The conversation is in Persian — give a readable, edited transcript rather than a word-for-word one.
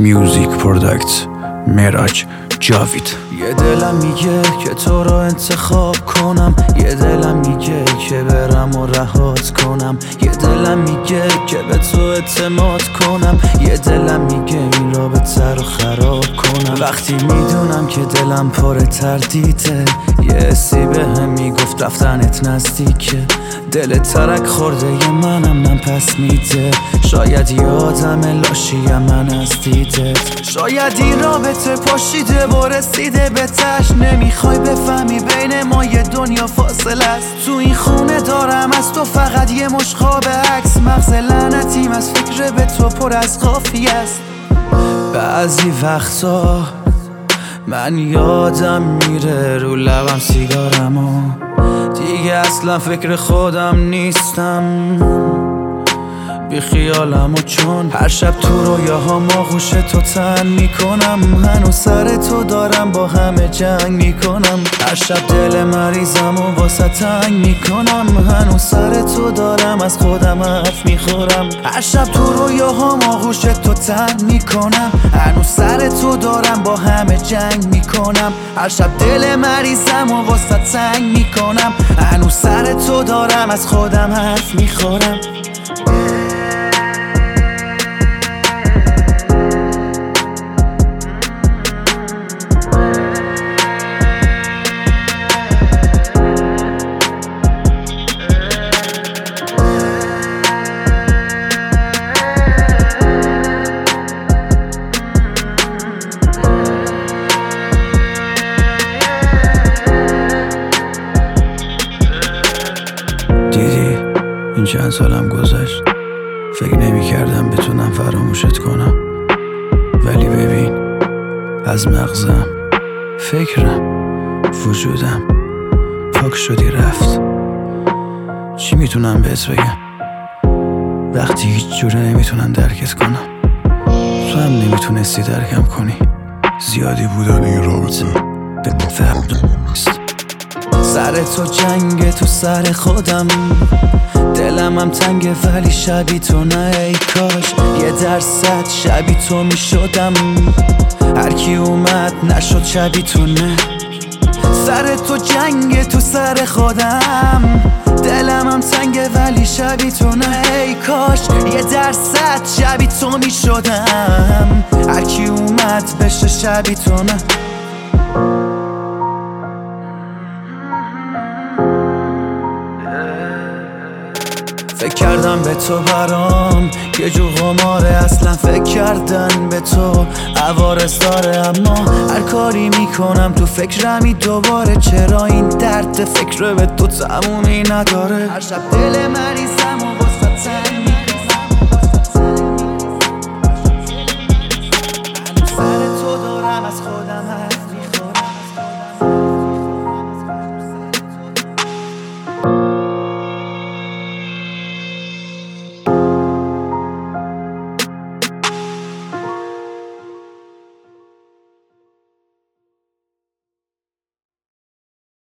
میوزیک پروداکت معراج جاوید. یه دلم میگه که تو رو انتخاب کنم، یه دلم میگه که برم و رهات کنم، یه دلم میگه که به تو اعتماد کنم، یه دلم میگه این رابطه رو خراب کنم. وقتی میدونم که دلم پر تردیده، یه حسی بهم میگفت رفتنت نزدیکه، دل ترک خورده ی منم نم پس میده. شاید یادم لاشیم من از دیدت، شاید این رابطه پاشیده و رسیده به تش. نمیخوای بفهمی بین ما یه دنیا فاصله است. تو این خونه دارم از تو فقط یه مش خواب عکس، مغز لعنتیم از فکر به تو پر از قافیه است. بعضی وقتا من یادم میره رو لبم سیگارمو، دیگه اصلا فکر خودم نیستم، بی خیالم و چون هر شب تو رویاهام آغوش تو تن میکنم، هنوز سر تو دارم با همه جنگ میکنم. هر شب دل مریضم و واسه تنگ میکنم، هنوز سر تو دارم از خودم حرف میخورم. هر شب تو رویاهام آغوش تو تن میکنم، هنوز سر تو دارم با همه جنگ میکنم. هر شب دل مریضم و واسه تنگ میکنم، هنوز سر تو دارم از خودم حرف میخورم. دیدی این چند سالم گذشت، فکر نمی کردم بتونم فراموشت کنم، ولی ببین از مغزم، فکرم، وجودم پاک شدی رفت. چی میتونم بهت بگم وقتی هیچ جوره نمیتونم درکت کنم؟ تو هم نمیتونستی درکم کنی. زیادی بودن این رابطه به فرق نیست. سر تو جنگ تو سر خودم، دلم هم تنگه ولی شبی تو نه. ای کاش یه درصد شبی تو میشدم، هر کی اومد نشد شبی تو نه. سر تو جنگ تو سر خودم، دلم هم تنگه ولی شبی تو نه. ای کاش یه درصد شبی تو میشدم، هر کی اومد بشه شبی تو نه. فکر کردم به تو برام یه جو قماره، اصلا فکر کردن به تو عوارض داره، اما هر کاری میکنم تو فکرمی دوباره. چرا این درد فکر به تو تمومی نداره؟ هر شب دل مریضم و واسه تنگ